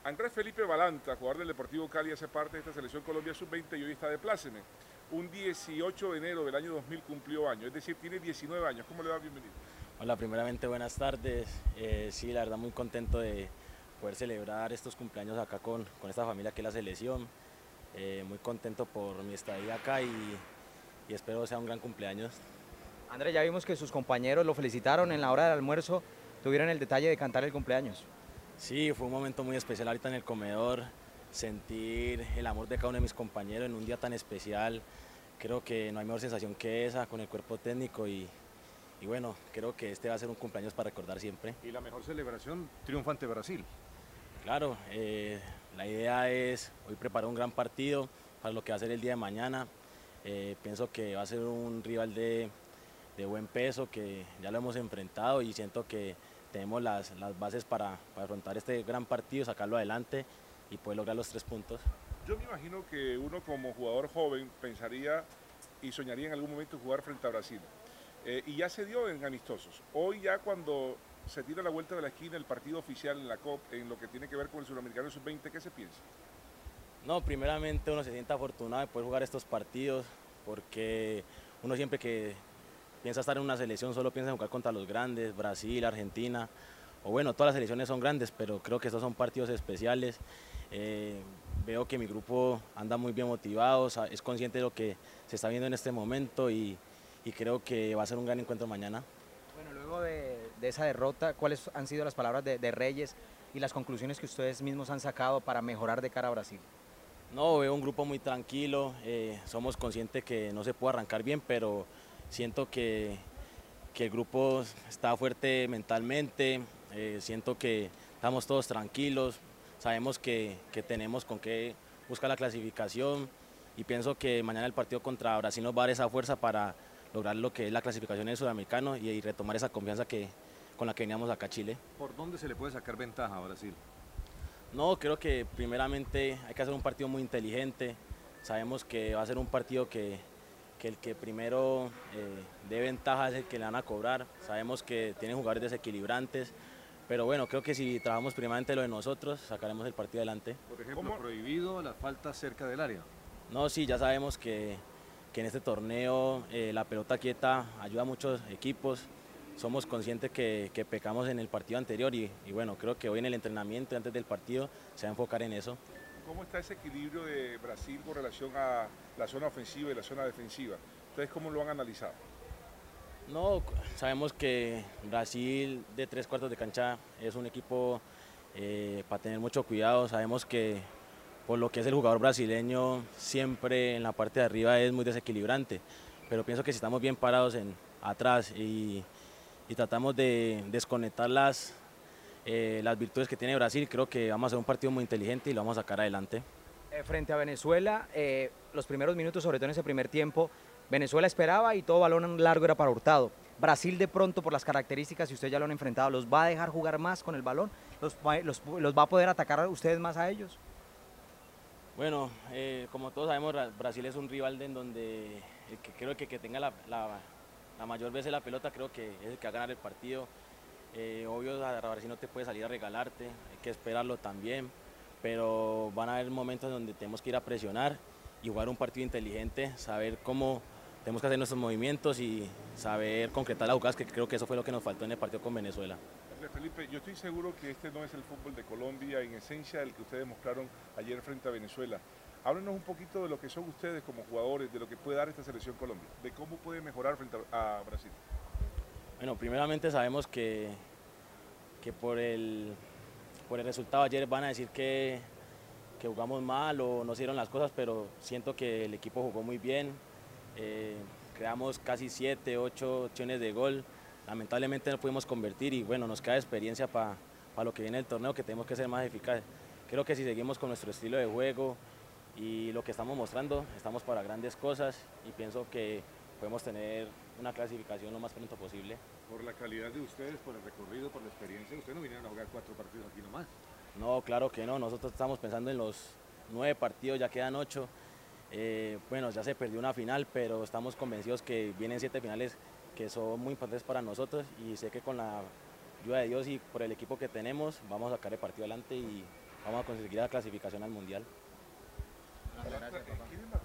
Andrés Felipe Balanta, jugador del Deportivo Cali, hace parte de esta selección Colombia Sub-20 y hoy está de pláceme. Un 18 de enero del año 2000 cumplió años, es decir, tiene 19 años. ¿Cómo le va? Bienvenido. Hola, primeramente buenas tardes. Sí, la verdad muy contento de poder celebrar estos cumpleaños acá con esta familia que es la selección. Muy contento por mi estadía acá y espero sea un gran cumpleaños. André, ya vimos que sus compañeros lo felicitaron en la hora del almuerzo, tuvieron el detalle de cantar el cumpleaños. Sí, fue un momento muy especial ahorita en el comedor, sentir el amor de cada uno de mis compañeros en un día tan especial. Creo que no hay mejor sensación que esa con el cuerpo técnico y bueno, creo que este va a ser un cumpleaños para recordar siempre. Y la mejor celebración, triunfo ante Brasil. Claro, la idea es hoy preparar un gran partido para lo que va a ser el día de mañana. Pienso que va a ser un rival de buen peso, que ya lo hemos enfrentado y siento que tenemos las bases para afrontar este gran partido, sacarlo adelante y poder lograr los 3 puntos. Yo me imagino que uno como jugador joven pensaría y soñaría en algún momento jugar frente a Brasil. Y ya se dio en amistosos. Hoy ya cuando se tira la vuelta de la esquina el partido oficial en la COP, en lo que tiene que ver con el Suramericano Sub-20, ¿qué se piensa? No, primeramente uno se siente afortunado de poder jugar estos partidos porque uno siempre que piensa estar en una selección solo piensa en jugar contra los grandes, Brasil, Argentina, o bueno, todas las selecciones son grandes, pero creo que estos son partidos especiales. Veo que mi grupo anda muy bien motivado, es consciente de lo que se está viendo en este momento y creo que va a ser un gran encuentro mañana. Bueno, luego de esa derrota, ¿cuáles han sido las palabras de Reyes y las conclusiones que ustedes mismos han sacado para mejorar de cara a Brasil? No, veo un grupo muy tranquilo, somos conscientes que no se puede arrancar bien, pero siento que el grupo está fuerte mentalmente, siento que estamos todos tranquilos, sabemos que tenemos con qué buscar la clasificación y pienso que mañana el partido contra Brasil nos va a dar esa fuerza para lograr lo que es la clasificación del sudamericano y retomar esa confianza con la que veníamos acá a Chile. ¿Por dónde se le puede sacar ventaja a Brasil? No, creo que primeramente hay que hacer un partido muy inteligente. Sabemos que va a ser un partido que el que primero dé ventaja es el que le van a cobrar. Sabemos que tienen jugadores desequilibrantes, pero bueno, creo que si trabajamos primeramente lo de nosotros, sacaremos el partido adelante. Por ejemplo, ¿Cómo? prohibido las faltas cerca del área. No, sí, ya sabemos que en este torneo la pelota quieta ayuda a muchos equipos. Somos conscientes que pecamos en el partido anterior y bueno, creo que hoy en el entrenamiento antes del partido se va a enfocar en eso. ¿Cómo está ese equilibrio de Brasil con relación a la zona ofensiva y la zona defensiva? ¿Ustedes cómo lo han analizado? No, sabemos que Brasil de 3 cuartos de cancha es un equipo para tener mucho cuidado. Sabemos que por lo que es el jugador brasileño siempre en la parte de arriba es muy desequilibrante, pero pienso que si estamos bien parados atrás y tratamos de desconectar las virtudes que tiene Brasil, creo que vamos a hacer un partido muy inteligente y lo vamos a sacar adelante. Frente a Venezuela, los primeros minutos, sobre todo en ese primer tiempo, Venezuela esperaba y todo balón largo era para Hurtado. Brasil de pronto, por las características, y usted ya lo han enfrentado, ¿los va a dejar jugar más con el balón? ¿Los va a poder atacar a ustedes más a ellos? Bueno, como todos sabemos, Brasil es un rival en donde creo que tenga la mayor vez la pelota, creo que es el que va a ganar el partido. Obvio, a Brasil no te puede salir a regalarte, hay que esperarlo también, pero van a haber momentos donde tenemos que ir a presionar y jugar un partido inteligente, saber cómo tenemos que hacer nuestros movimientos y saber concretar las jugadas, que creo que eso fue lo que nos faltó en el partido con Venezuela. Andrés Felipe, yo estoy seguro que este no es el fútbol de Colombia, en esencia el que ustedes mostraron ayer frente a Venezuela. Háblenos un poquito de lo que son ustedes como jugadores, de lo que puede dar esta selección Colombia, de cómo puede mejorar frente a Brasil. Bueno, primeramente sabemos que por el resultado ayer van a decir que jugamos mal o no se dieron las cosas, pero siento que el equipo jugó muy bien, creamos casi 7, 8 opciones de gol, lamentablemente no pudimos convertir y bueno, nos queda experiencia para lo que viene el torneo, que tenemos que ser más eficaces. Creo que si seguimos con nuestro estilo de juego y lo que estamos mostrando, estamos para grandes cosas y pienso que podemos tener una clasificación lo más pronto posible. Por la calidad de ustedes, por el recorrido, por la experiencia, ustedes no vinieron a jugar 4 partidos aquí nomás. No, claro que no, nosotros estamos pensando en los 9 partidos, ya quedan 8. Bueno, ya se perdió una final, pero estamos convencidos que vienen 7 finales que son muy importantes para nosotros y sé que con la ayuda de Dios y por el equipo que tenemos vamos a sacar el partido adelante y vamos a conseguir la clasificación al Mundial. ¿Quién es